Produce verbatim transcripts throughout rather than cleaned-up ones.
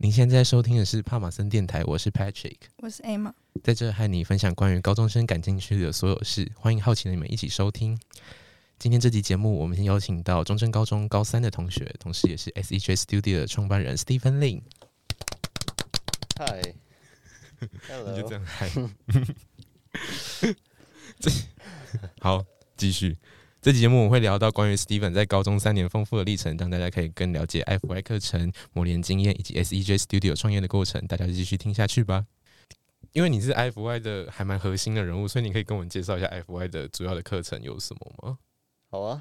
您现在收听的是帕马森电台，我是 Patrick， 我是 Emma， 在这和你分享关于高中生感兴趣的所有事，欢迎好奇的你们一起收听。今天这集节目，我们先邀请到中正高中高三的同学，同时也是 S E J Studio 的创办人 Stephen Lin。 嗨 ，Hello， 你就这样嗨。好，继续。这期节目我们会聊到关于 Stephen 在高中三年丰富的历程，让大家可以更了解 I F Y 课程、磨练经验以及 S E J Studio 创业的过程。大家就继续听下去吧。因为你是 I F Y 的还蛮核心的人物，所以你可以跟我们介绍一下 I F Y 的主要的课程有什么吗？ 好啊，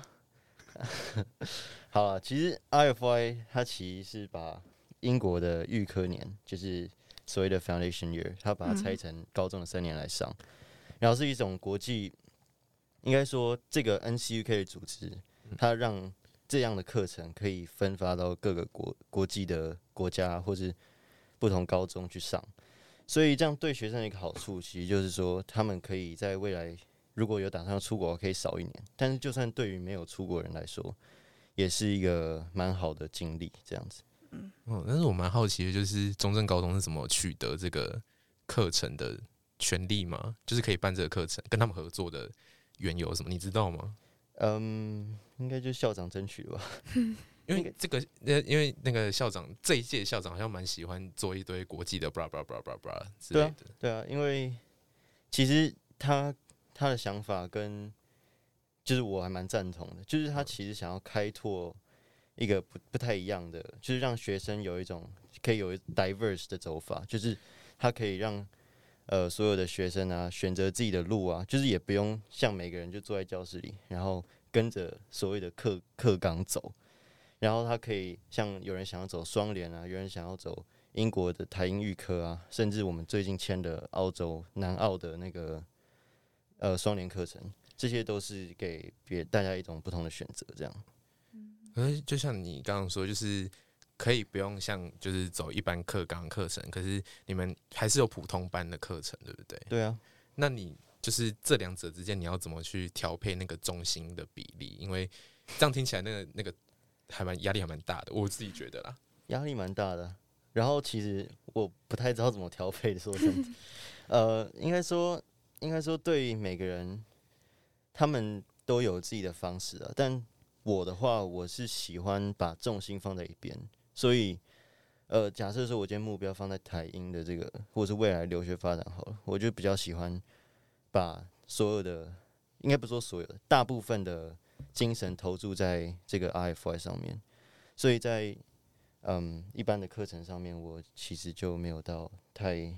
好啊。其实 I F Y 它其实是把英国的预科年，就是所谓的 Foundation Year， 它把它拆成高中的三年来上，嗯、然后是一种国际。应该说，这个 N C U K 的组织，它让这样的课程可以分发到各个国国际的国家或是不同高中去上，所以这样对学生的一个好处，其实就是说，他们可以在未来如果有打算要出国，可以少一年。但是，就算对于没有出国人来说，也是一个蛮好的经历，这样子。 嗯，哦，但是我蛮好奇的，就是中正高中是怎么取得这个课程的权利吗？就是可以办这个课程，跟他们合作的缘由什么，你知道吗？ 嗯，应该就是校长争取吧。 因为这个，因为那个校长这一届校长好像蛮喜欢做一堆国际的 blah blah blah blah blah 之类的。 对啊，对啊，因为其实他他的想法跟就是我还蛮赞同的，就是他其实想要开拓一个不不太一样的，就是让学生有一种可以有 diverse 的走法，就是他可以让。呃，所有的学生啊，选择自己的路啊，就是也不用像每个人就坐在教室里，然后跟着所谓的课课纲走，然后他可以像有人想要走双联啊，有人想要走英国的台英预科啊，甚至我们最近签的澳洲南澳的那个呃双联课程，这些都是给别大家一种不同的选择，这样。 可是就像你刚刚说，就是可以不用像就是走一般课纲课程，可是你们还是有普通班的课程，对不对？ 对啊。 那你就是这两者之间，你要怎么去调配那个中心的比例？因为这样听起来，那个那个还蛮压力还蛮大的，我自己觉得啦。 压力蛮大的。然后其实我不太知道怎么调配的，说真的。呃，应该说，应该说，对于每个人，他们都有自己的方式啊。但我的话，我是喜欢把重心放在一边。所以，呃，假设说我今天目标放在台英的这个，或者是未来留学发展好了，我就比较喜欢把所有的，应该不说所有的，大部分的精神投注在这个 I F Y 上面。所以在嗯一般的课程上面，我其实就没有到太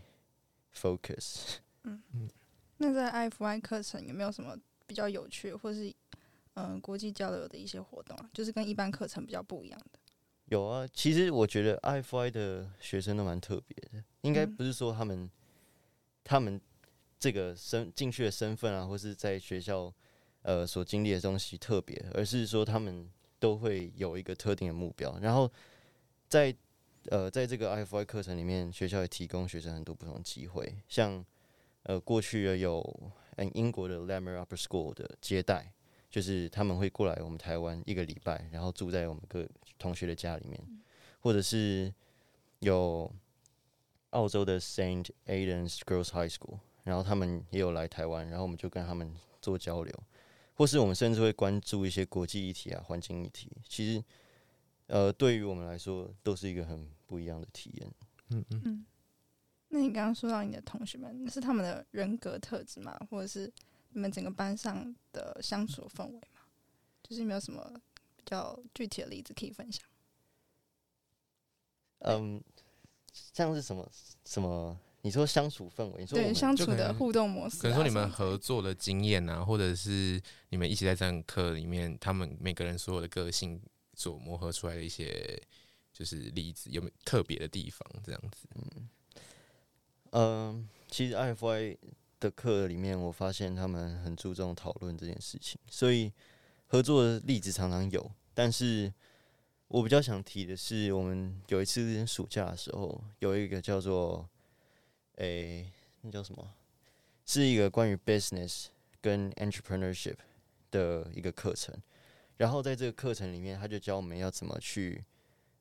focus。 嗯嗯，那在 I F Y 课程有没有什么比较有趣，或是嗯、呃、国际交流的一些活动啊？就是跟一般课程比较不一样的。 有啊，其实我觉得 I F Y 的学生都蛮特别的，应该不是说他们、嗯、他们这个身进去的身份啊，或是在学校呃所经历的东西特别，而是说他们都会有一个特定的目标，然后在呃在这个 I F Y 课程里面，学校也提供学生很多不同的机会，像呃过去有嗯英国的 Lamer Upper School 的接待。就是他们会过来我们台湾一个礼拜，然后住在我们各同学的家里面，或者是有澳洲的 Saint Aidan's Girls High School， 然后他们也有来台湾，然后我们就跟他们做交流，或是我们甚至会关注一些国际议题啊、环境议题。其实，呃，对于我们来说，都是一个很不一样的体验。 嗯嗯嗯。 那你刚刚说到你的同学们，那是他们的人格特质吗？或者是你们整个班上的相处氛围吗？就是有没有什么比较具体的例子可以分享？ 嗯，像是什么什么？你说相处氛围，你说我对相处的互动模式、啊， 可能说你们合作的经验啊，或者是你们一起在这堂课里面，他们每个人所有的个性所磨合出来的一些就是例子，有没有特别的地方？这样子， 嗯，嗯，其实 I F Y 的课里面，我发现他们很注重讨论这件事情，所以合作的例子常常有。但是我比较想提的是，我们有一次暑假的时候，有一个叫做诶、欸，那叫什么？是一个关于 business 跟 entrepreneurship 的一个课程。然后在这个课程里面，他就教我们要怎么去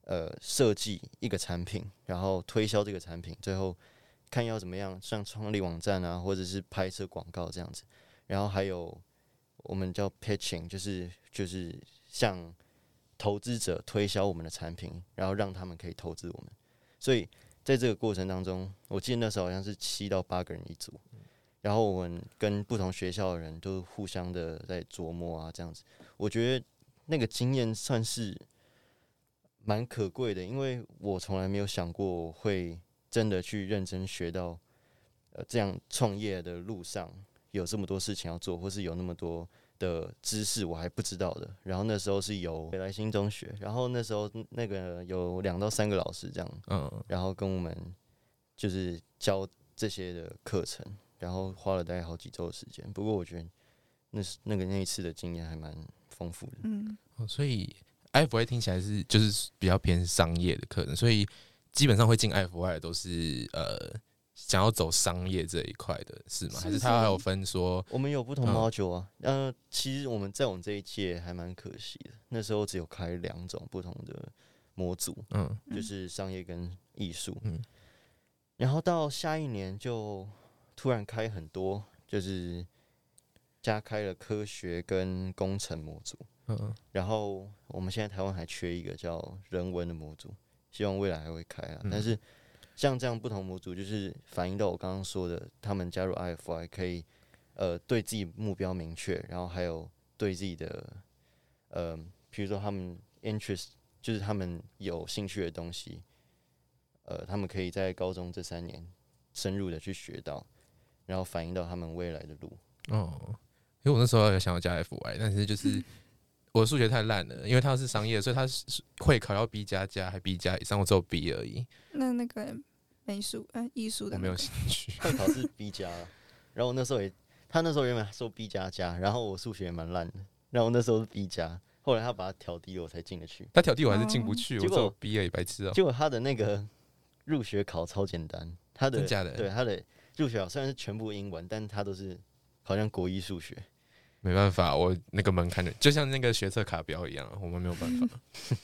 呃设计一个产品，然后推销这个产品，最后看要怎么样，像创立网站啊，或者是拍摄广告这样子。然后还有我们叫 pitching， 就是就是向投资者推销我们的产品，然后让他们可以投资我们。所以在这个过程当中，我记得那时候好像是七到八个人一组，然后我们跟不同学校的人都互相的在琢磨啊，这样子。我觉得那个经验算是蛮可贵的，因为我从来没有想过会真的去认真学到，呃，这样创业的路上有这么多事情要做，或是有那么多的知识我还不知道的。然后那时候是由北来新中学，然后那时候那个有两到三个老师这样，嗯，然后跟我们就是教这些的课程，然后花了大概好几周的时间。不过我觉得那是那个那一次的经验还蛮丰富的，嗯， 哦，所以 I F Y 听起来是就是比较偏商业的课程，所以基本上会进 I F Y 的都是呃想要走商业这一块的，是吗？还是他还有分说我们有不同 module 啊？呃，其实我们在我们这一届还蛮可惜的，那时候只有开两种不同的模组，嗯，就是商业跟艺术，嗯，然后到下一年就突然开很多，就是加开了科学跟工程模组，嗯，然后我们现在台湾还缺一个叫人文的模组，希望未来还会开啊，嗯，但是像这样不同模组，就是反映到我刚刚说的，他们加入 I F Y 可以，呃，对自己目标明确，然后还有对自己的，呃，比如说他们 interest， 就是他们有兴趣的东西，呃，他们可以在高中这三年深入的去学到，然后反映到他们未来的路。 哦，因为我那时候有想要加 F Y， 但是就是我的数学太烂了，因为它是商业，所以它是会考要 B 加加还 B 加以上，我只有 B 而已。 那那个美术呃艺术的、那個、 我没有兴趣。 会考是 B 加了，然后我那时候也，他那时候原本说 B 加加，然后我数学也蛮烂的，然后我那时候是 B 加，后来他把它调低了，我才进得去。 他调低我还是进不去， 哦、 我只有 B 而已，白痴哦。 结果他的那个入学考超简单，他的真假的？ 对他的入学考虽然是全部英文，但他都是好像国一数学。 没办法，我那个门槛的就像那个学测卡标一样，我们没有办法。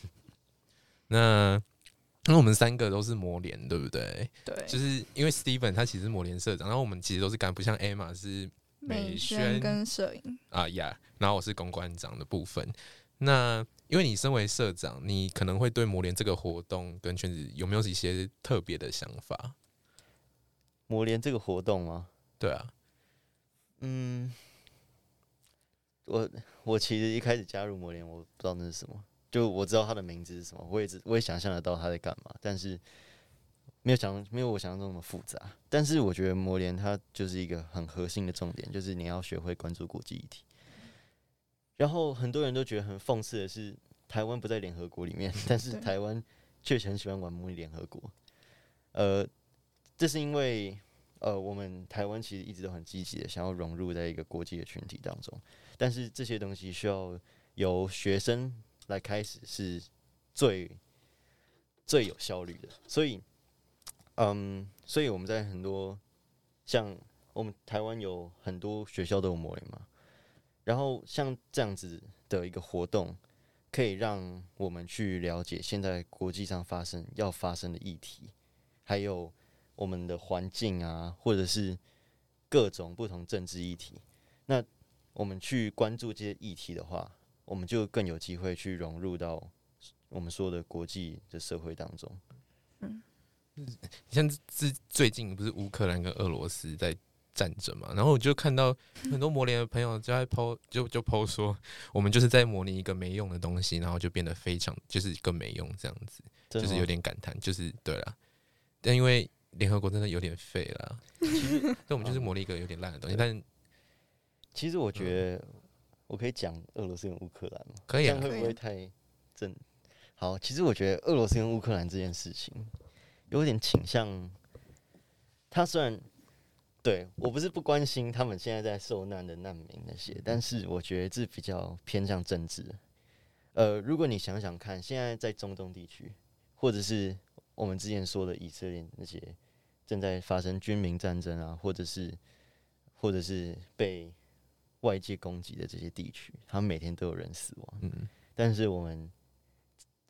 那因为我们三个都是模联，对不对？ 对， 就是因为 Steven 他其实是模联社长，然后我们其实都是干部，像 Emma 是美宣跟摄影啊呀， yeah, 然后我是公关长的部分。那因为你身为社长，你可能会对模联这个活动跟圈子有没有一些特别的想法？ 模联这个活动吗？ 对啊， 嗯。我我其实一开始加入模联，我不知道那是什么，就我知道他的名字是什么，我也知我也想象得到他在干嘛，但是没有想没有我想象中那么复杂。但是我觉得模联它就是一个很核心的重点，就是你要学会关注国际议题。然后很多人都觉得很讽刺的是，台湾不在联合国里面，但是台湾确实很喜欢玩模拟联合国。呃，这是因为呃我们台湾其实一直都很积极的想要融入在一个国际的群体当中。但是这些东西需要由学生来开始，是最最有效率的。所以，嗯，所以我们在很多像我们台湾有很多学校都有模联嘛，然后像这样子的一个活动，可以让我们去了解现在国际上发生要发生的议题，还有我们的环境啊，或者是各种不同政治议题。那我们去关注这些议题的话，我们就更有机会去融入到我们说的国际的社会当中。 嗯，像是最近不是乌克兰跟俄罗斯在战争嘛，然后我就看到很多模联的朋友就在 po 就就 po 说，我们就是在模拟一个没用的东西，然后就变得非常就是更没用这样子，就是有点感叹，就是对啦。但因为联合国真的有点废啦，所以我们就是模拟一个有点烂的东西，但。 其实我觉得我可以讲俄罗斯跟乌克兰吗？ 可以、啊， 这样会不会太正？好，其实我觉得俄罗斯跟乌克兰这件事情有点倾向，他虽然对我不是不关心他们现在在受难的难民那些，但是我觉得这比较偏向政治。呃，如果你想想看，现在在中东地区，或者是我们之前说的以色列那些正在发生军民战争啊，或者是或者是被外界攻击的这些地区，他们每天都有人死亡。嗯，但是我们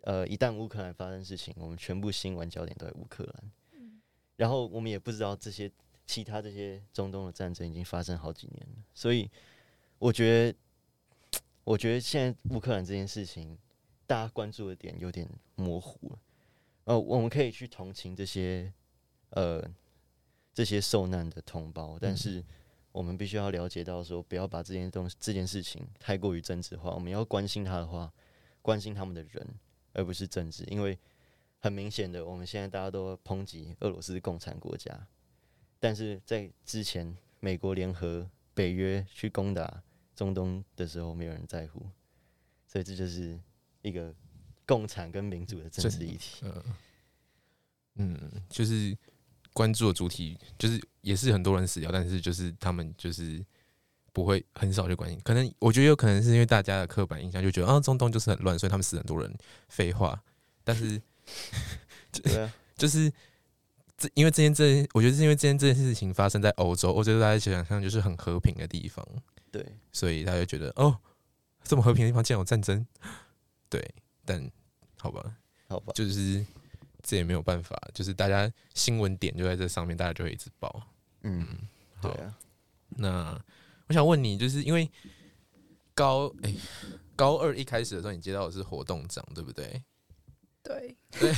呃，一旦乌克兰发生事情，我们全部新闻焦点都在乌克兰，然后我们也不知道这些其他这些中东的战争已经发生好几年了，所以我觉得，我觉得现在乌克兰这件事情，大家关注的点有点模糊了。呃，我们可以去同情这些呃这些受难的同胞，但是我们必须要了解到说，不要把这件东西这件事情太过于政治化。我们要关心他的话，关心他们的人，而不是政治。因为很明显的，我们现在大家都抨击俄罗斯共产国家，但是在之前美国联合北约去攻打中东的时候，没有人在乎，所以这就是一个共产跟民主的政治议题。 呃、嗯，就是关注的主体，就是也是很多人死掉，但是就是他们就是不会很少去关心。可能我觉得有可能是因为大家的刻板印象，就觉得啊中东就是很乱，所以他们死很多人。废话，但是对啊， 就是这因为这件这，我觉得是因为这件这件事情发生在欧洲，欧洲大家想象就是很和平的地方， 对， 所以他就觉得哦，这么和平的地方竟然有战争，对，但好吧， 好吧， 就是这也没有办法，就是大家新闻点就在这上面，大家就会一直报。 嗯， 好， 对啊， 那我想问你，就是因为高哎、欸、高二一开始的时候，你接到的是活动长，对不对？ 对， 对，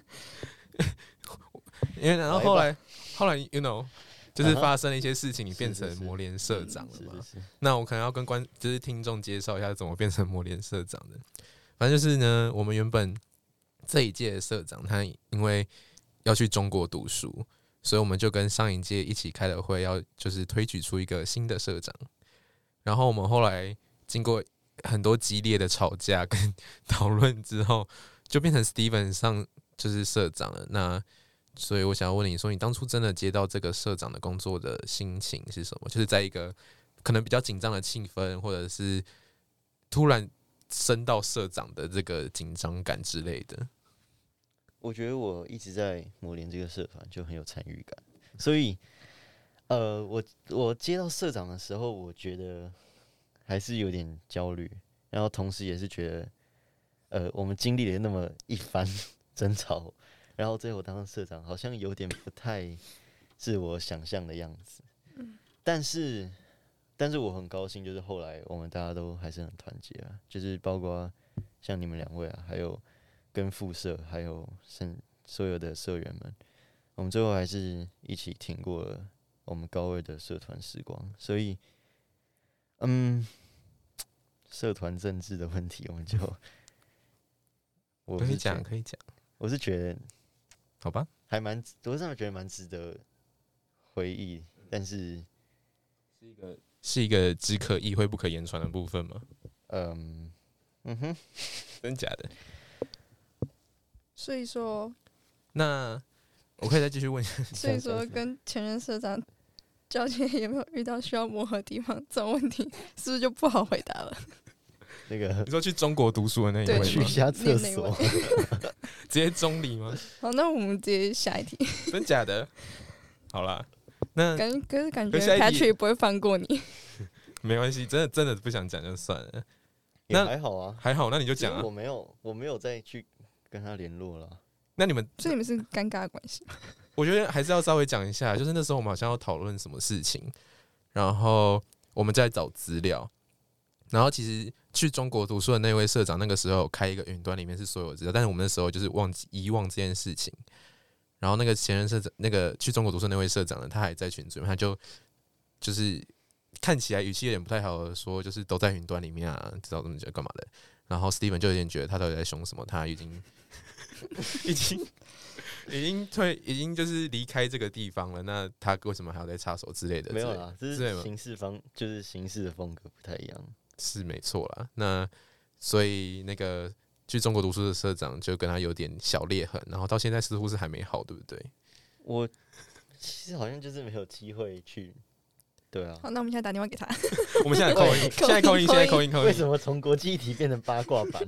因为然后后来后来 you know 就是发生了一些事情，你变成魔联社长了嘛？ 是是是。 那我可能要跟观就是听众介绍一下怎么变成魔联社长的。反正就是呢，我们原本这一届的社长他因为要去中国读书，所以我们就跟上一届一起开了会，要就是推举出一个新的社长。然后我们后来经过很多激烈的吵架跟讨论之后，就变成 Steven 上就是社长了。那所以我想要问你说，你当初真的接到这个社长的工作的心情是什么？就是在一个可能比较紧张的气氛，或者是突然升到社长的这个紧张感之类的。 我觉得我一直在魔联这个社团就很有参与感，所以呃，我我接到社长的时候，我觉得还是有点焦虑，然后同时也是觉得，呃，我们经历了那么一番争吵，然后最后当上社长，好像有点不太是我想象的样子。但是，但是我很高兴，就是后来我们大家都还是很团结啊，就是包括像你们两位啊，还有跟副社，还有甚所有的社员们，我们最后还是一起挺过了我们高二的社团时光。所以，嗯，社团政治的问题，我们就我可以讲，可以讲。 我是觉得， 好吧， 还蛮，我真的觉得蛮值得回忆，但是是一个是一个只可意会不可言传的部分吗？ 嗯嗯哼， 真假的？ 所以说， 那我可以再继续问一下。 所以说跟前任社长交接有没有遇到需要磨合的地方？这种问题是不是就不好回答了？ 那个你说去中国读书的那一位吗？ 去下厕所， 直接中离吗？ 好，那我们直接下一题。 真假的？好啦，那感可是感觉可是下一题 Patrick 不会放过你。 没关系，真的真的不想讲就算了。 也那还好啊， 还好，那你就讲啊我。没有，我没有再去跟他联络了。 那你们， 所以你们是尴尬的关系。 我觉得还是要稍微讲一下，就是那时候我们好像要讨论什么事情，然后我们在找资料，然后其实去中国读书的那位社长，那个时候有开一个云端，里面是所有资料，但是我们那时候就是忘记遗忘这件事情。然后那个前任社长，那个去中国读书的那位社长呢，他还在群组，他就就是看起来语气有点不太好的说，就是都在云端里面啊，知道这么久干嘛的。然后 Steven 就有点觉得他到底在凶什么，他已经已经已经退，已经就是离开这个地方了。那他为什么还要再插手之类的？ 没有啦，这之类是形式方，就是形式的风格不太一样。 是没错啦。那所以那个去中国读书的社长就跟他有点小裂痕，然后到现在似乎是还没好，对不对？ 我其实好像就是没有机会去。对啊， 好，那我们现在打电话给他。 我们现在扣音，现在扣音，现在扣音，扣音。 为什么从国际议题变成八卦版？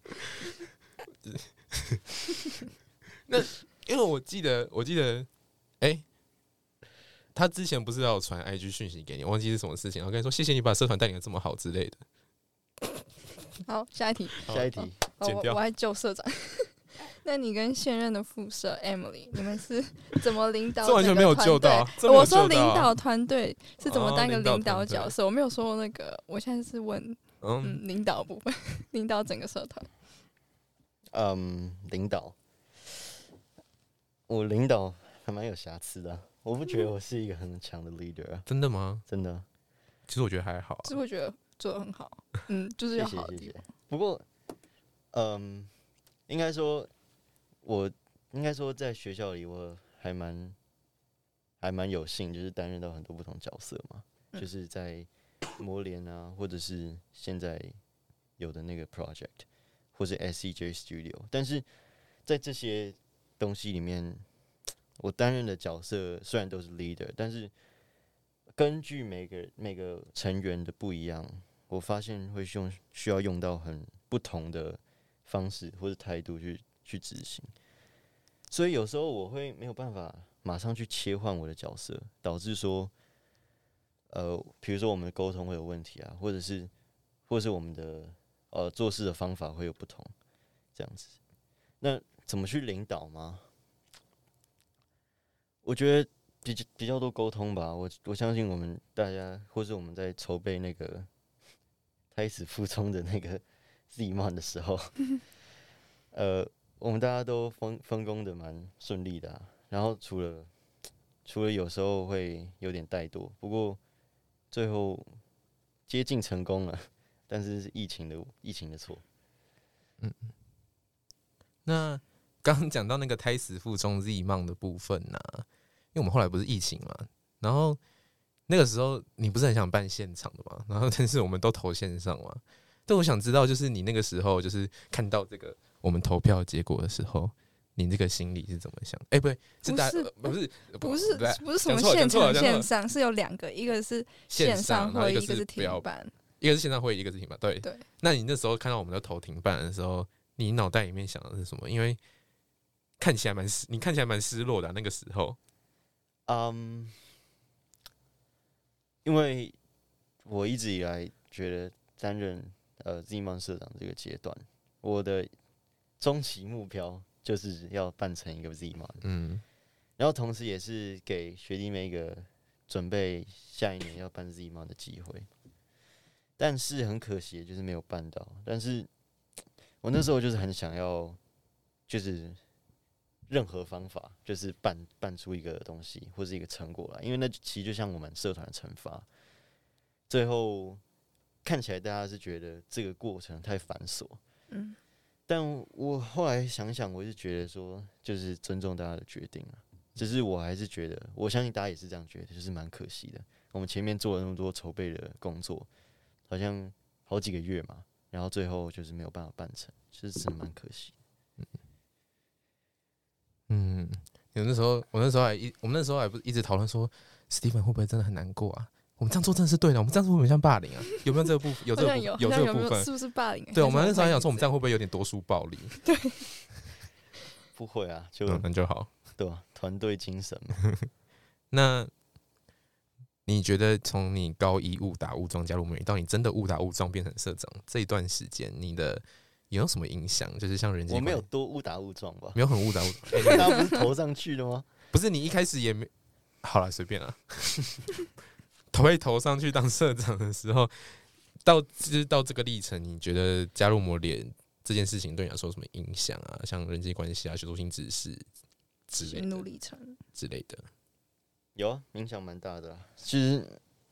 那因为我记得，我记得，哎、欸，他之前不是要有传 I G 讯息给你，我忘记是什么事情，然后跟你说谢谢你把社团带领的这么好之类的。 好，下一题， 下一题。 哦， 剪掉我我还救社长。那你跟现任的副社 Emily， 你们是怎么领导？ 这完全没有救到啊这没有救到啊我说领导团队是怎么当一个哦领导领导团队角色，我没有说那个。我现在是问， 嗯， 嗯，领导部分，领导整个社团。 嗯，领导，我领导还蛮有瑕疵的啊、我不觉得我是一个很强的 leader 啊， 真的吗？ 真的。 其实我觉得还好、啊是。会觉得做的很好，嗯，就是谢谢要好的谢谢地方。。 不过，嗯，应该说，我应该说在学校里我还蛮还蛮有幸，就是担任到很多不同角色嘛， 嗯就是在模联啊，或者是现在有的那个 project， 或是 S E J Studio， 但是在这些东西里面，我担任的角色虽然都是 leader， 但是根据每个每个成员的不一样，我发现会用需要用到很不同的方式或者态度去去执行，所以有时候我会没有办法马上去切换我的角色，导致说，呃，比如说我们的沟通会有问题啊，或者是或者是我们的呃做事的方法会有不同，这样子。那怎么去领导吗？我觉得比较比较多沟通吧。我我相信我们大家，或是我们在筹备那个胎死腹中的那个 Z-Man 的时候，呃，我们大家都分分工的蛮顺利的、啊。然后除了除了有时候会有点怠惰，不过最后接近成功了，但是是疫情的疫情的错。 那刚刚讲到那个胎死腹中 Z-Man 的部分呢、啊，因为我们后来不是疫情嘛，然后那个时候你不是很想办现场的嘛，然后但是我们都投线上嘛。但我想知道，就是你那个时候就是看到这个我们投票结果的时候，你这个心里是怎么想？哎、欸，不对，是大不是呃不是不是不是什么讲错了现场讲错了讲错了线上，是有两个，一个是线上会议， 然后一个一个是不要停办。 一个是线上会议，一个是停办。对对。 那你那时候看到我们都投停办的时候，你脑袋里面想的是什么？因为看起来蛮失，你看起来蛮失落的、啊、那个时候。 嗯，因为我一直以来觉得担任呃 Z-Man 社长这个阶段，我的终极目标就是要办成一个 Z-Man， 嗯， 然后同时也是给学弟妹一个准备下一年要办 Z-Man 的机会。但是很可惜，就是没有办到。但是我那时候就是很想要，就是任何方法，就是办办出一个东西或是一个成果来，因为那其实就像我们社团的惩罚。最后看起来大家是觉得这个过程太繁琐， 嗯， 但我后来想想，我是觉得说，就是尊重大家的决定啊。只是我还是觉得，我相信大家也是这样觉得，就是蛮可惜的。我们前面做了那么多筹备的工作，好像好几个月嘛，然后最后就是没有办法办成，就是真的蛮可惜。 嗯，有那时候，我那时候还一，我们那时候还不是一直讨论说，Steven 会不会真的很难过啊？我们这样做真的是对的，我们这样做会不会像霸凌啊？有没有这个部分？有这个部有有这个部分？ 是不是霸凌？ 对，我们那时候还想说，我们这样会不会有点多数暴力？ 对， 不会啊，就嗯，那就好。 对啊，团队精神嘛。 那你觉得从你高一误打误撞加入模拟，到你真的误打误撞变成社长这一段时间，你的有没有什么影响？就是像人际， 我没有多误打误撞吧？ 没有很误打误撞， 欸、大家不是投上去的吗？ 不是你一开始也没好了，随便啦。投一投上去当社长的时候，到就是到这个历程，你觉得加入模联这件事情对你来说有什么影响啊？像人际关系啊、学术性知识之类心路的历程之类的。 有啊，影响蛮大的啦。其实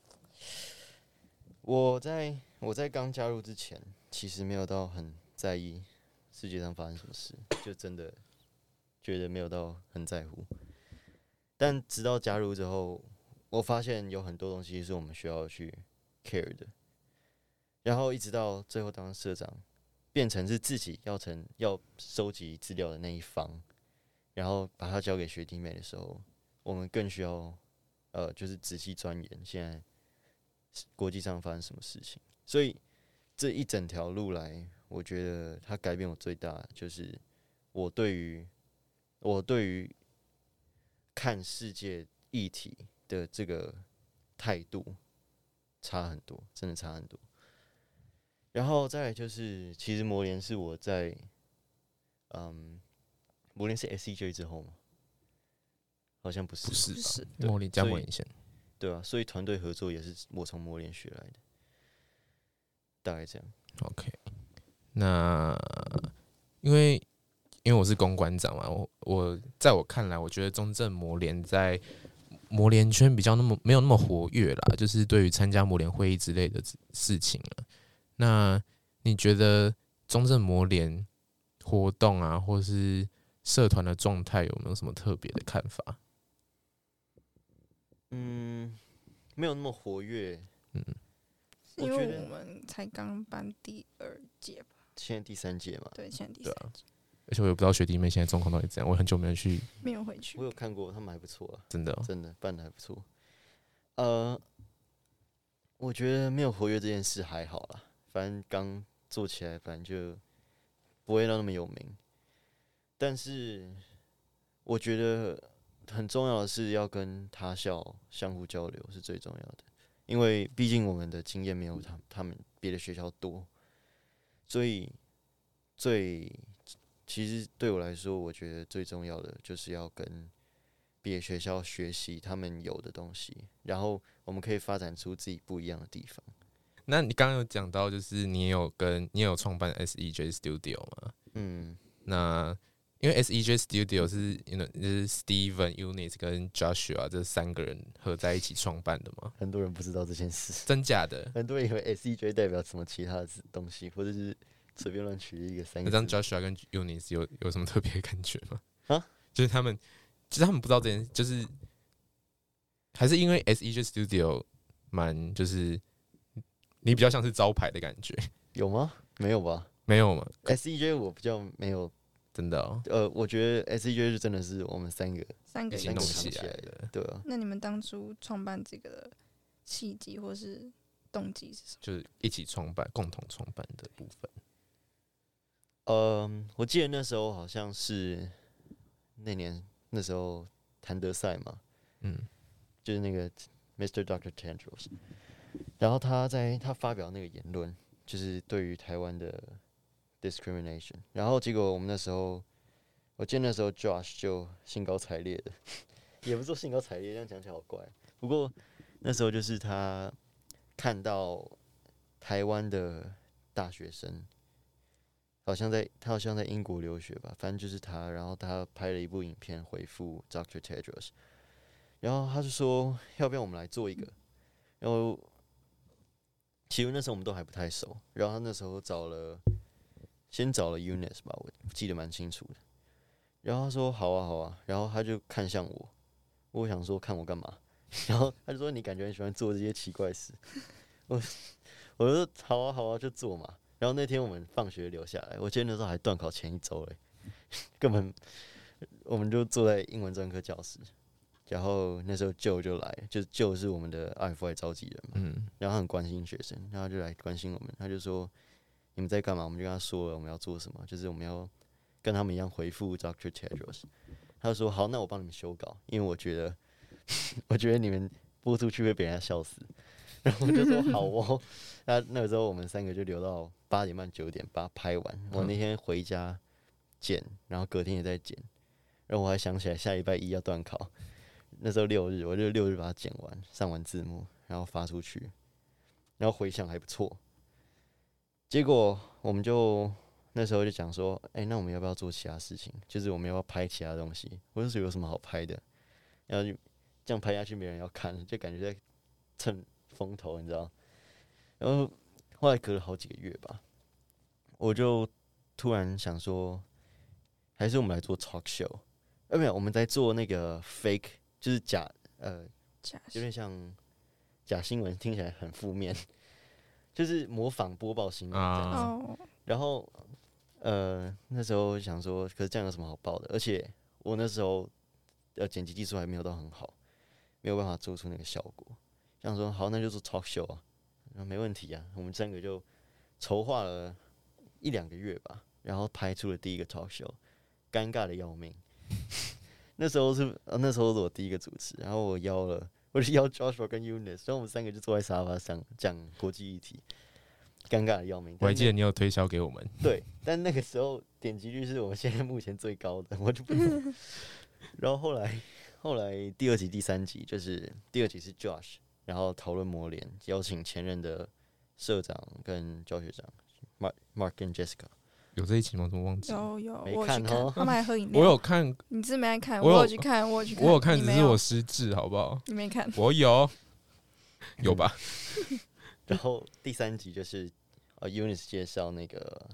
我在我在刚加入之前，其实没有到很在意世界上发生什么事，就真的觉得没有到很在乎。但直到加入之后，我发现有很多东西是我们需要去 care 的。然后一直到最后当社长，变成是自己要成要收集资料的那一方，然后把它交给学弟妹的时候，我们更需要呃，就是仔细钻研现在国际上发生什么事情。所以这一整条路来，我觉得它改变我最大的就是我对于我对于看世界议题的这个态度差很多，真的差很多。 然后再来就是，其实魔联是我在，嗯，魔联是 S E J 之后吗？好像不是， 不是吧？ 不是魔联加魔联线， 对啊，所以团队合作也是我从魔联学来的，大概这样。 OK， 那因为因为我是公关长嘛，我我在我看来，我觉得中正魔联在魔联圈比较那么没有那么活跃啦，就是对于参加魔联会议之类的事情了。那你觉得中正魔联活动啊，或是社团的状态有没有什么特别的看法？ 嗯，没有那么活跃。 嗯，是因为我们才刚办第二届吧？ 现在第三届嘛。 对，现在第三届。 而且我也不知道学弟妹现在状况到底怎样，我很久没有去， 没有回去。 我有看过，他们还不错啊， 真的、哦， 真的办的还不错。呃，我觉得没有活跃这件事还好啦，反正刚做起来，反正就不会让那么有名。但是我觉得很重要的是要跟他校相互交流是最重要的，因为毕竟我们的经验没有他他们别的学校多，所以最其实对我来说，我觉得最重要的就是要跟别的学校学习他们有的东西，然后我们可以发展出自己不一样的地方。 那你刚刚有讲到，就是你也有跟你也有创办 S E J Studio 吗？ 嗯， 那因为 S E J Studio 是 you know, 就是 Steven、Eunice 跟 Joshua 这三个人合在一起创办的吗？ 很多人不知道这件事， 真假的？ 很多人以为 S E J 代表什么其他的东西，或者是随便乱取一个三个字。 那这样 Joshua 跟 Eunice 有有什么特别的感觉吗？ 啊， 就是他们，就是他们不知道这件，就是还是因为 S E J Studio 蛮就是你比较像是招牌的感觉， 有吗？没有吧？ 没有吗 ？S E J 我比较没有， 真的哦。 呃，我觉得 S E J 是真的是我们三个三个一起弄一起起来的， 对啊。 那你们当初创办这个的契机或是动机是什么？ 就是一起创办、共同创办的部分。 嗯，我记得那时候好像是那年那时候谭德赛嘛， 嗯， 就是那个 Mister Doctor Tendrils， 然后他在他发表那个言论，就是对于台湾的 discrimination， 然后结果我们那时候，我记得那时候 Josh 就兴高采烈的，也不是说兴高采烈，这样讲起来好怪，不过那时候就是他看到台湾的大学生。好像在他好像在英国留学吧，反正就是他，然后他拍了一部影片回复 Doctor Tedros， 然后他就说要不要我们来做一个，然后其实那时候我们都还不太熟，然后他那时候找了先找了 Eunice 吧，我记得蛮清楚的，然后他说好啊好啊，然后他就看向我，我想说看我干嘛，然后他就说你感觉很喜欢做这些奇怪事，我我说好啊好啊就做嘛。然后那天我们放学留下来，我记得那时候还段考前一周嘞，根本我们就坐在英文专科教室，然后那时候舅就来，就是舅是我们的 I F Y 召集人嘛，嗯，然后他很关心学生，然后他就来关心我们，他就说你们在干嘛？我们就跟他说了我们要做什么，就是我们要跟他们一样回复 Doctor Tedros， 他就说好，那我帮你们修稿，因为我觉得我觉得你们播出去会被人家笑死。然后我就说好哦，那那个时候我们三个就留到八点半九点把它拍完。我那天回家剪，然后隔天也在剪，然后我还想起来下礼拜一要段考，那时候六日，我就六日把它剪完，上完字幕，然后发出去，然后回响还不错。结果我们就那时候就讲说，哎、欸，那我们要不要做其他事情？就是我们要不要拍其他东西？我就说有什么好拍的？然后就这样拍下去没人要看，就感觉在蹭风头，你知道？然后后来隔了好几个月吧，我就突然想说，还是我们来做 talk show， 呃，没有，我们在做那个 fake， 就是假呃，有点像假新闻，听起来很负面，就是模仿播报新闻这样子。 哦、 然后呃，那时候想说，可是这样有什么好报的？而且我那时候呃剪辑技术还没有到很好，没有办法做出那个效果。想说好，那就做 talk show 啊，然后没问题啊。我们三个就筹划了一两个月吧，然后拍出了第一个 talk show， 尴尬的要命。那时候是、啊、那时候是我第一个主持，然后我邀了，我就邀 Joshua 跟 Eunice， 然后我们三个就坐在沙发上讲国际议题。 尴尬的要命。 我还记得你有推销给我们， 对，但那个时候点击率是我们现在目前最高的，我就不懂。然后后来后来第二集、第三集就是第二集是 Josh， 然后讨论魔联，邀请前任的社长跟教学长 Mark Mark 跟 Jessica。 有这一集吗？怎么忘记？ 有有， 没我有去看哦他们还喝饮料。 我有看， 你是没爱看？ 我有我有去看，我有去看， 我有看，只你没有是我失智，好不好？ 你没看？ 我有，有吧？ 然后第三集就是呃 Eunice 介绍那个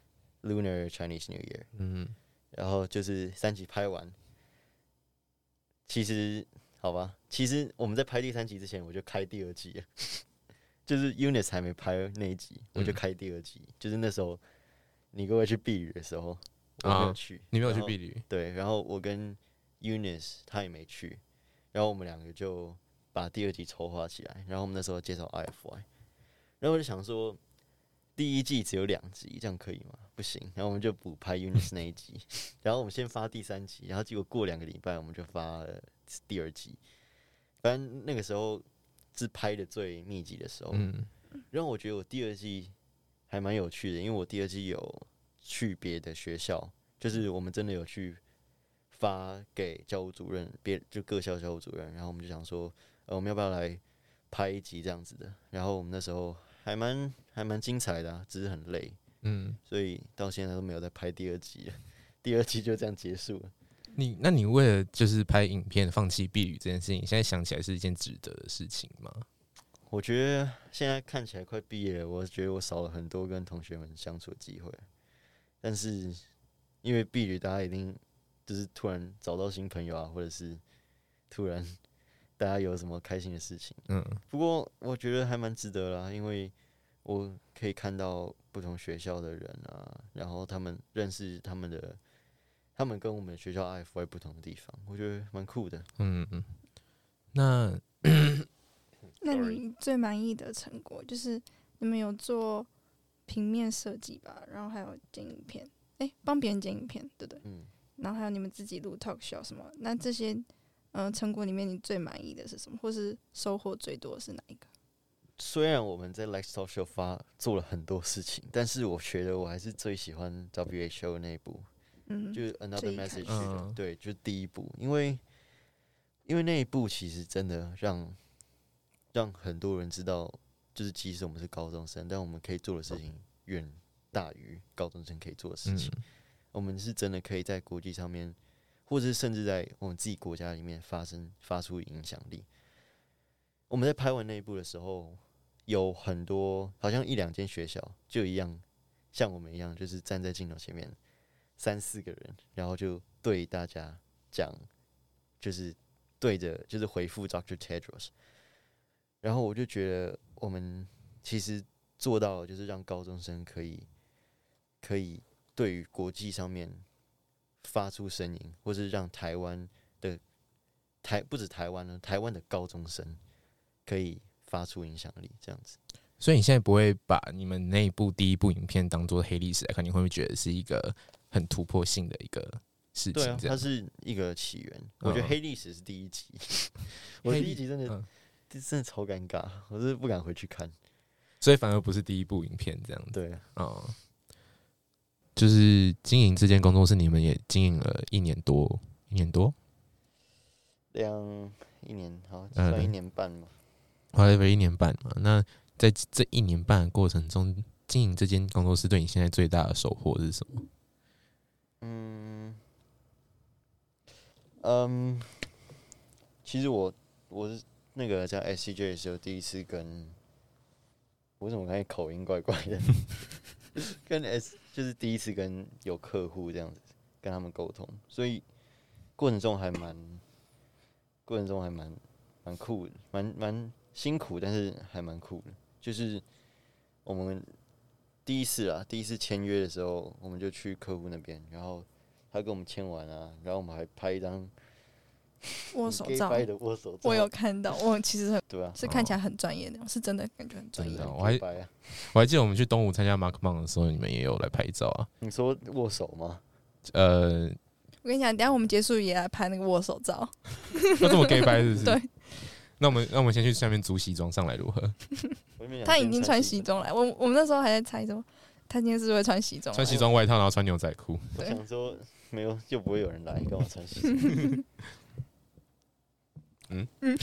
Lunar Chinese New Year， 嗯， 然后就是三集拍完，其实好吧，其实我们在拍第三集之前我就开第二集了，就是 Eunice 还没拍那一集，我就开第二集，嗯、就是那时候你各位去避雨的时候，我没有去，啊、 你没有去避雨， 对，然后我跟 Eunice 他也没去，然后我们两个就把第二集筹划起来，然后我们那时候介绍 I F Y。然后我就想说，第一季只有两集，这样可以吗？不行，然后我们就补拍 Eunice 那一集，然后我们先发第三集，然后结果过两个礼拜我们就发了第二集。反正那个时候是拍的最密集的时候。嗯，然后我觉得我第二季还蛮有趣的，因为我第二季有去别的学校，就是我们真的有去发给教务主任，别就各校教务主任，然后我们就想说，呃，我们要不要来拍一集这样子的？然后我们那时候还蛮还蛮精彩的、啊，只是很累，嗯，所以到现在都没有再拍第二集了，第二集就这样结束了。 你那你为了就是拍影片放弃避雨这件事情，现在想起来是一件值得的事情吗？ 我觉得现在看起来快毕业了，我觉得我少了很多跟同学们相处的机会，但是因为避雨，大家一定就是突然找到新朋友啊，或者是突然大家有什么开心的事情，嗯，不过我觉得还蛮值得啦，因为我可以看到不同学校的人啊，然后他们认识他们的，他们跟我们学校 I F Y 不同的地方，我觉得蛮酷的。嗯嗯， 那那你最满意的成果就是你们有做平面设计吧，然后还有剪影片，哎，帮别人剪影片，对不对？嗯，然后还有你们自己录 talk show 什么，那这些。嗯，成果里面你最满意的是什么，或是收获最多的是哪一个？ 虽然我们在 Lex Talk Show 发做了很多事情，但是我觉得我还是最喜欢 W H O 那一部，嗯，就是 Another Message，、嗯、对，就是第一部，因为因为那一部其实真的让让很多人知道，就是即使我们是高中生，但我们可以做的事情远大于高中生可以做的事情，嗯、我们是真的可以在国际上面。或者是甚至在我们自己国家里面发生发出影响力。我们在拍完那一部的时候，有很多好像一两间学校就一样，像我们一样，就是站在镜头前面三四个人，然后就对大家讲，就是对着就是回复 Doctor Tedros。然后我就觉得我们其实做到了，就是让高中生可以可以对于国际上面。发出声音，或是让台湾的台不止台湾呢，台湾的高中生可以发出影响力，这样子。 所以你现在不会把你们那一部第一部影片当做黑历史来看，你会不会觉得是一个很突破性的一个事情？ 对啊，它是一个起源。嗯、我觉得黑历史是第一集，我第一集真的、嗯、真的超尴尬，我是不敢回去看。 所以反而不是第一部影片这样子。 对， 哦。就是经营这间工作室，你们也经营了一年多，一年多， 两一年，好，算一年半嘛， 花了一年半嘛。那在这一年半的过程中，经营这间工作室对你现在最大的收获是什么？ 嗯嗯，其实我我是那个在 S C J 的时候，第一次跟，我怎么感觉口音怪怪的？跟 S 就是第一次跟有客户这样子跟他们沟通，所以过程中还蛮过程中还蛮蛮酷的，蛮蛮辛苦，但是还蛮酷的。就是我们第一次啊，第一次签约的时候，我们就去客户那边，然后他跟我们签完啊，然后我们还拍一张握手照， 的握手照， 我有看到，我其实很对啊， 是看起来很专业的，是真的感觉很专业。 我还我还记得我们去东吴参加 Mark Bond 的时候，你们也有来拍照啊。 你说握手吗？ 呃，我跟你讲，等一下我们结束也来拍那个握手照。 要这么 gay 拍是不是？ 对， 那我们那我们先去下面租西装上来如何？ 他已经穿西装来，我我们那时候还在猜说他今天是不是会穿西装， 穿西装外套，然后穿牛仔裤。 我想说没有就不会有人来，跟我穿西装。 嗯嗯。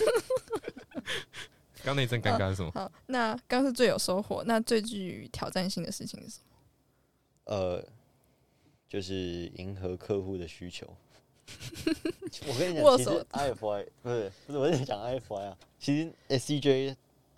刚那一阵尴尬是什么？ 好，那刚是最有收获，那最具挑战性的事情是什么？ 呃，就是迎合客户的需求。我跟你讲，其实 I F Y 不是不是我在讲 I F Y 啊，其实 S C J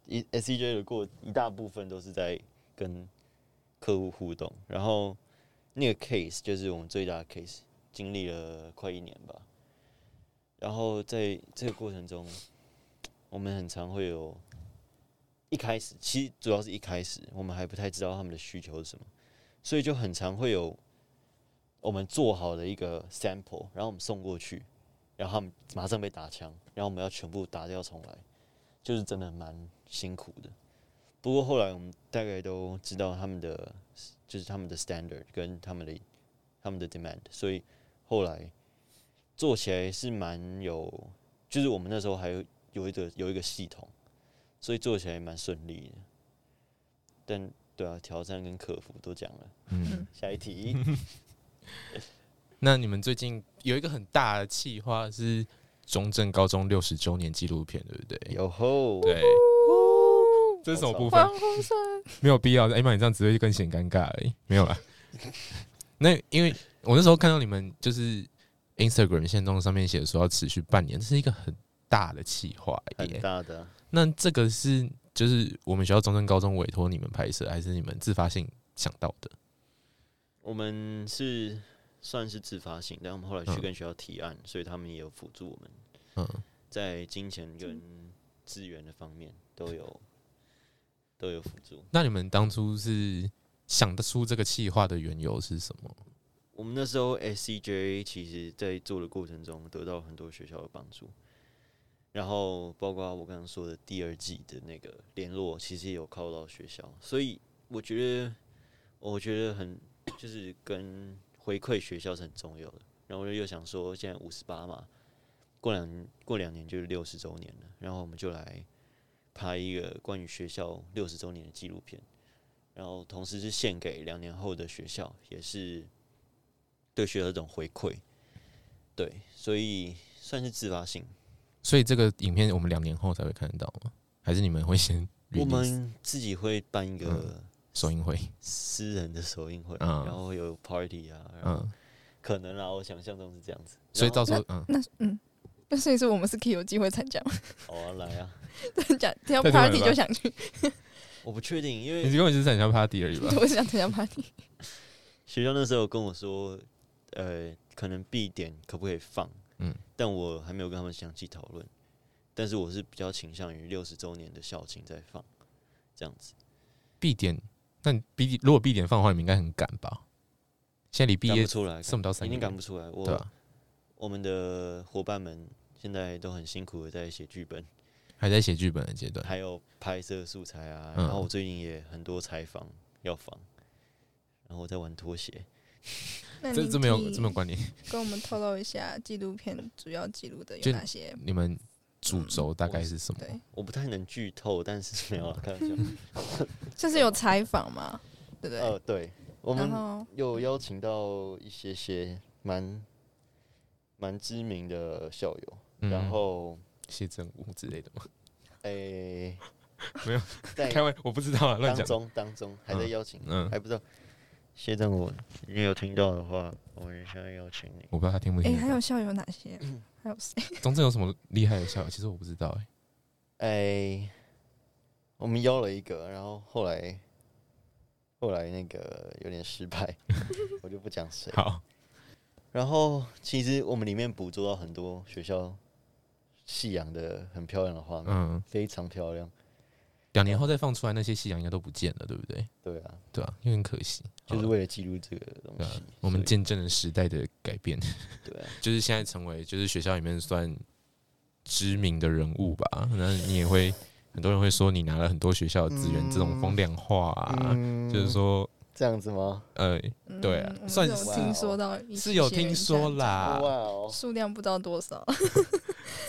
S C J 的过一大部分都是在跟客户互动，然后那个 case 就是我们最大的 case， 经历了快一年吧。然后在这个过程中，我们很常会有一开始，其实主要是一开始我们还不太知道他们的需求是什么，所以就很常会有我们做好的一个 sample， 然后我们送过去，然后他们马上被打枪，然后我们要全部打掉重来，就是真的蛮辛苦的。不过后来我们大概都知道他们的就是他们的 standard 跟他们的他们的 demand， 所以后来做起来是蛮有，就是我们那时候还有有一个有一个系统，所以做起来蛮顺利的。但对啊，挑战跟克服都讲了。嗯，下一题。 那你们最近有一个很大的企划是中正高中六十周年纪录片，对不对？ 有吼， 对。这是什么部分？没有必要。哎妈，你这样只会更显尴尬而已。没有啦。那因为我那时候看到你们就是 Instagram 限动上面写说要持续半年，这是一个很大的企划耶， 很大的。 那这个是就是我们学校中正高中委托你们拍摄，还是你们自发性想到的？ 我们是算是自发性，但我们后来去跟学校提案，嗯、所以他们也有辅助我们。嗯，在金钱跟资源的方面都有都有辅助。 那你们当初是想得出这个企划的缘由是什么？ 我们那时候 S C J 其实在做的过程中得到很多学校的帮助，然后包括我刚刚说的第二季的那个联络，其实也有靠到学校，所以我觉得我觉得很就是跟回馈学校是很重要的。然后我又想说，现在五十八嘛，过两过两年就是六十周年了，然后我们就来拍一个关于学校六十周年的纪录片，然后同时是献给两年后的学校，也是对学校的一种回馈。对，所以算是自发性。 所以这个影片我们两年后才会看得到吗？还是你们会先 release？ 我们自己会办一个首映会， 私人的首映会，嗯、然后会有 party 啊，然后可能啊，我想象中是这样子。 所以到时候，嗯， 那嗯，那所以说我们是可以有机会参加吗？ 好啊，来啊！ 真的，听到 party 就想去。 我不确定，因为你根本就是参加 party 而已吧？ 我是想参加 party。 学校那时候有跟我说，呃，可能必点可不可以放？嗯，但我还没有跟他们详细讨论。但是我是比较倾向于六十周年的校庆再放，这样子。 必点，那必如果必点放的话，你们应该很赶吧？现在离毕业出来， 剩不到三个月， 一定赶不出来。我对啊， 我们的伙伴们现在都很辛苦的在写剧本， 还在写剧本的阶段， 还有拍摄素材啊。嗯、然后我最近也很多采访要访，然后我在玩拖鞋。 这这没有这么关联。 跟我们透露一下纪录片主要记录的有哪些？ 你们主轴大概是什么？ 嗯、我不太能剧透，但是没有开玩笑。 就是有采访嘛，对不对？ 呃，对，我们有邀请到一些些蛮蛮知名的校友，嗯、然后谢振武之类的吗？ 诶、欸， 没有，开玩笑，我不知道啊，乱讲。 当中当中还在邀请，嗯，还不知道。谢振武，你有听到的话，我也想邀请你。 我不知道他听不听。 哎、欸，还有校友哪些？还有谁？ 中正有什么厉害的校友？其实我不知道哎、 欸。哎、欸，我们邀了一个，然后后来后来那个有点失败，我就不讲谁。 好。 然后其实我们里面捕捉到很多学校夕阳的很漂亮的画面，嗯，非常漂亮。 两年后再放出来，那些夕阳应该都不见了，对不对？ 对啊， 对啊，因为很可惜， 就是为了记录这个东西、 啊，我们见证了时代的改变。 对啊， 就是现在成为就是学校里面算知名的人物吧。那你也会很多人会说你拿了很多学校的资源，嗯、这种风凉话啊，嗯、就是说这样子吗？ 呃，对啊， 嗯、 算是有听说到， 是有听说啦， 数量不知道多少。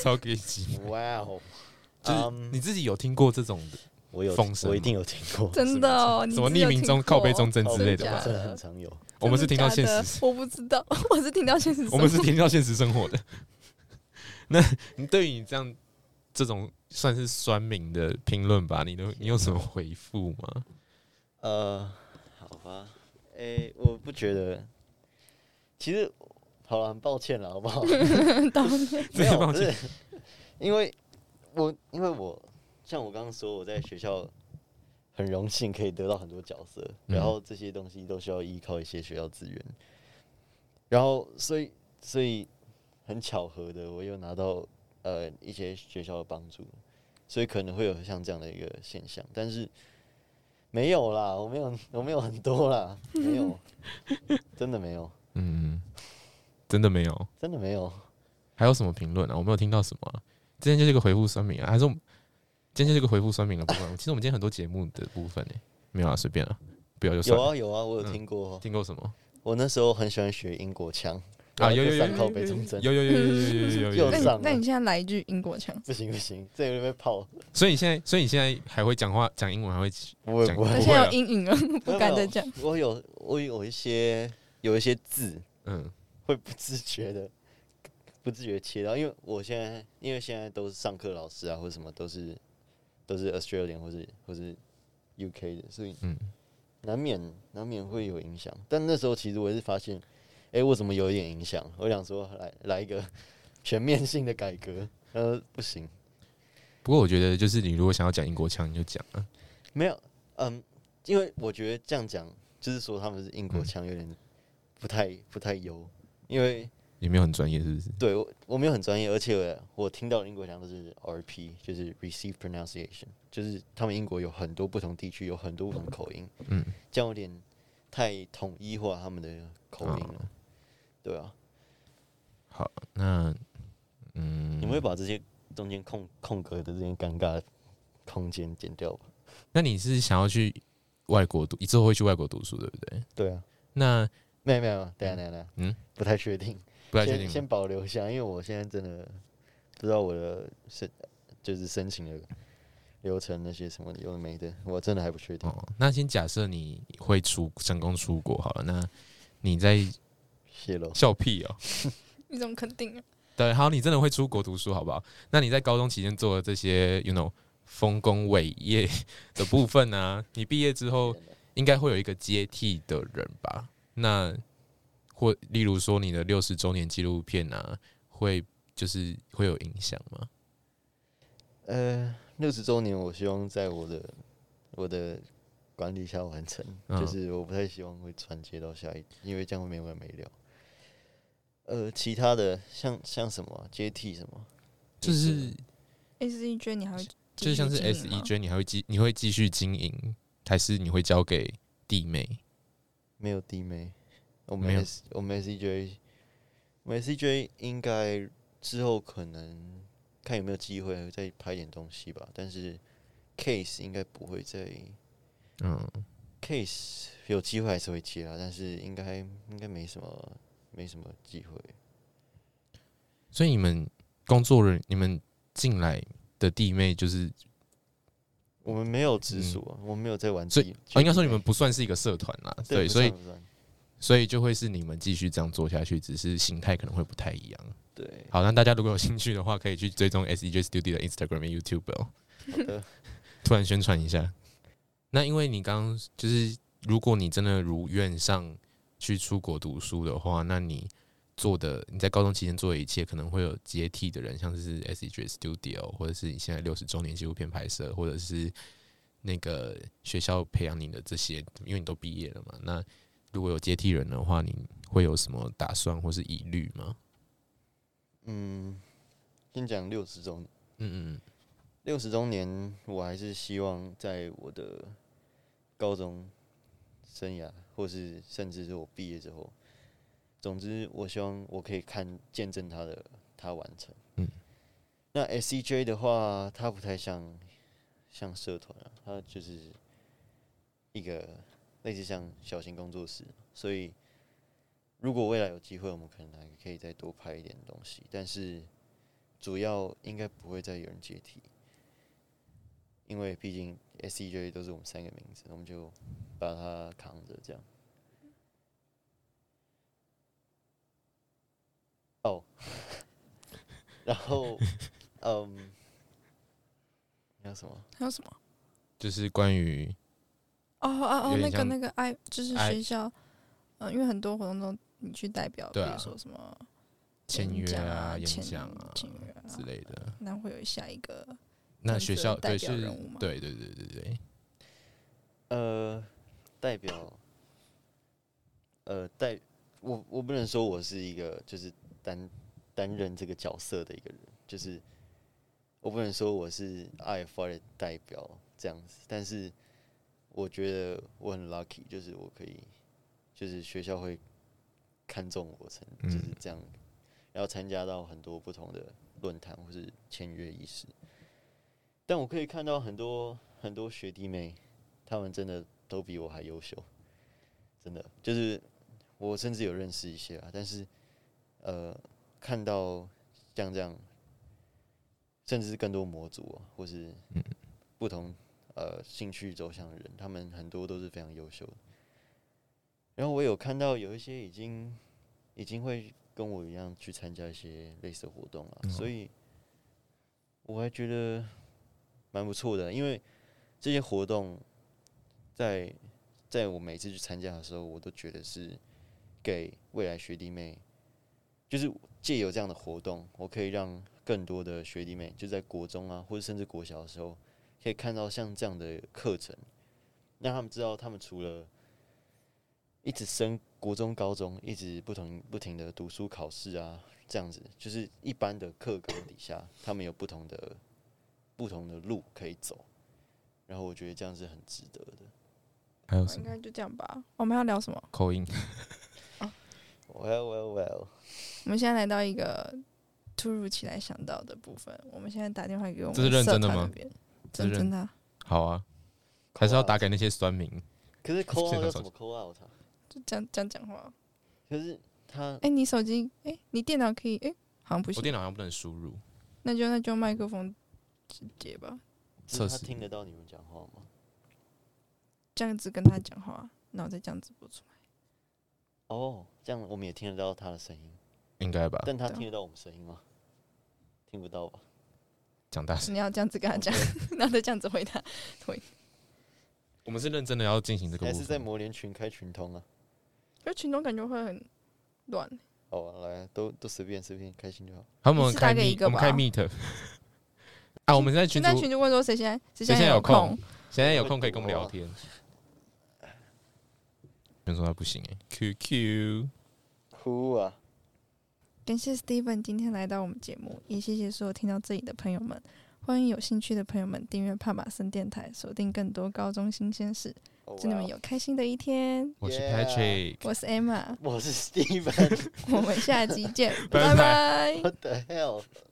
超给力。 哇哦， 就是你自己有听过这种的？ 我有风声吗我一定有听过， 真的哦，你什么自己有听匿名中靠背中针之类的吧？ 真的假真的很常有。 我们是听到现真的假实， 的我不知道，我是听到现实生活， 我们是听到现实生活的。那你对于你这样这种算是酸民的评论吧，你都你有什么回复吗？ 呃，好吧，诶、欸，我不觉得，其实好了，很抱歉了，好不好？没有，不是，因为我因为我像我刚刚说，我在学校很荣幸可以得到很多角色， 嗯、 然后这些东西都需要依靠一些学校资源，然后所以所以很巧合的，我又拿到呃一些学校的帮助，所以可能会有像这样的一个现象，但是没有啦，我没有我没有很多啦，没有，真的没有， 嗯，真的没有， 真的没有。 还有什么评论啊？我没有听到什么、啊。今天就是一个回复酸民啊，还是我们今天就是一个回复酸民的部分？其实我们今天很多节目的部分呢、欸，没有啊，随便啊，不要就算了。 有啊有啊，我有听过、 嗯。听过什么？ 我那时候很喜欢学英国腔啊，有有有上靠北中针， 有有有有有有有有。 又上了。 那你现在来一句英国腔？ 不行不行，这有点被泡。 所以你现在，所以你现在还会讲话讲英文，还会不会不会。 他现在有阴影了，不敢再讲。 我有我有一些有一些字， 嗯， 会不自觉的不自觉切到，因为我现在因为现在都是上课老师啊，或者什么都是都是 Australian 或是或是 U K 的，所以嗯。难免难免会有影响，但那时候其实我也是发现，哎、欸，我怎么有一点影响？我想说来来一个全面性的改革，呃，不行。 不过我觉得，就是你如果想要讲英国腔，你就讲啊。 没有，嗯，因为我觉得这样讲，就是说他们是英国腔，有点不太不太优，因为也没有很专业，是不是？ 对我我没有很专业，而且我听到的英国腔都是 R P， 就是 Received Pronunciation， 就是他们英国有很多不同地区有很多不同口音，嗯，这样有点太统一化他们的口音了，哦、对啊。 好，那嗯， 你们会把这些中间空空格的这些尴尬的空间剪掉吧？ 那你是想要去外国读，你之后会去外国读书，对不对？ 对啊。 那没有没有，等一下等一下，嗯，不太确定。 不太确定， 先保留一下，因为我现在真的不知道我的申就是申请的流程那些什么有的没的，我真的还不确定。 哦，那先假设你会出成功出国好了，那你在泄露笑屁哦、 喔？你怎么肯定啊？ 对，好，你真的会出国读书好不好？那你在高中期间做的这些 ，you know， 丰功伟业的部分啊，你毕业之后应该会有一个接替的人吧？那或例如说你的六十周年纪录片啊，会就是会有影响吗？ 呃，六十周年，我希望在我的我的管理下完成，嗯、就是我不太希望会传接到下一，因为这样会没完没了。呃，其他的像像什么接替什么， 就是 S E J 你还会就像是 S E J 你还会继你会继续经营，还是你会交给弟妹？ 没有弟妹。我们 S 我们 S E J， 我们 S E J 应该之后可能看有没有机会再拍点东西吧，但是 Case 应该不会再，嗯 ，Case 有机会还是会接啦，但是应该应该没什么没什么机会。 所以你们工作人，你们进来的弟妹就是我们没有直属、啊嗯，我们没有在玩所以、哦、应该说你们不算是一个社团啦，对，所以。所以就会是你们继续这样做下去，只是形态可能会不太一样。 对， 好，那大家如果有兴趣的话，可以去追踪 S E J Studio 的 Instagram 和 YouTube 哦。 好的， 突然宣传一下。那因为你刚刚就是，如果你真的如愿上去出国读书的话，那你做的你在高中期间做的一切，可能会有接替的人，像是 S E J Studio， 或者是你现在六十周年纪录片拍摄，或者是那个学校培养你的这些，因为你都毕业了嘛，那。如果有接替人的话，你会有什么打算或是疑虑吗？ 嗯，先讲六十周年。 嗯嗯， 六十周年，我还是希望在我的高中生涯，或是甚至是我毕业之后，总之，我希望我可以看见证他的他完成。嗯，那 S E J 的话，它不太像像社团啊，它就是一个。类似像小型工作室，所以如果未来有机会，我们可能还可以再多拍一点东西。但是主要应该不会再有人接替，因为毕竟 S E J 都是我们三个名字，我们就把它扛着这样。哦，然后嗯，还有什么？ 还有什么？ 就是关于哦哦哦， 有点像那个那个 I 就是学校，呃，因为很多活动都你去代表，比对啊如说什么签约啊、演签讲啊签约啊之类的。 那会有下一个那学校代对是表人物吗？ 对对对对对， 呃，代表，呃，代我我不能说我是一个就是担担任这个角色的一个人，就是我不能说我是 I F Y 的代表这样子，但是我觉得我很 lucky，就是我可以，就是学校会看中我成就是这样，然后参加到很多不同的论坛或是签约仪式，但我可以看到很多很多学弟妹。他们真的都比我还优秀，真的就是我甚至有认识一些啊，但是呃，看到像这样，甚至是更多模组、啊、或是不同呃兴趣走向的人，他们很多都是非常优秀的。然后我有看到有一些已经已经会跟我一样去参加一些类似的活动了、啊，所以我还觉得蛮不错的，因为这些活动。在在我每次去参加的时候，我都觉得是给未来学弟妹，就是借由这样的活动，我可以让更多的学弟妹，就在国中啊，或者甚至国小的时候，可以看到像这样的课程，让他们知道，他们除了一直升国中、高中，一直不同不停的读书考试啊，这样子，就是一般的课纲底下，他们有不同的不同的路可以走，然后我觉得这样是很值得的。 还有什么？ 应该就这样吧。我们要聊什么？ 口音。 Well, well, well。 我们现在来到一个突如其来想到的部分。我们现在打电话给我们这是认真的吗社团那边？认真的、啊。 好啊，还是要打给那些酸民。 可是 call out 要怎么 call out 啊？ 就这样这样讲话。 可是他， 哎、欸，你手机，哎、欸，你电脑可以，哎、欸，好像不行。 我电脑好像不能输入。 那就那就麦克风直接吧。 测试他听得到你们讲话吗？ 这样子跟他讲话，然后再这样子播出来。 哦，这样我们也听得到他的声音， 应该吧？ 但他听得到我们声音吗？听不到吧？ 讲大声。 你要这样子跟他讲，然后再这样子回答。回。 我们是认真的要进行这个部分， 还是在魔联群开群通啊？ 因为群通感觉会很乱。 哦，来，都都随便随便，开心就好。 好，我们开 meet， 我们开 meet。啊，我们现在群组， 群组问说谁现在谁现在有空，现在有空可以跟我们聊哦天。有人说他不行哎、欸、，Q Q， 哭啊！ 感谢 Steven 今天来到我们节目，也谢谢所有听到这里的朋友们。欢迎有兴趣的朋友们订阅帕马森电台，锁定更多高中新鲜事。祝你们有开心的一天。 我是 Patrick， 我是 Emma， 我是 Steven， 我们下集见， 拜拜。 拜拜。 What the hell？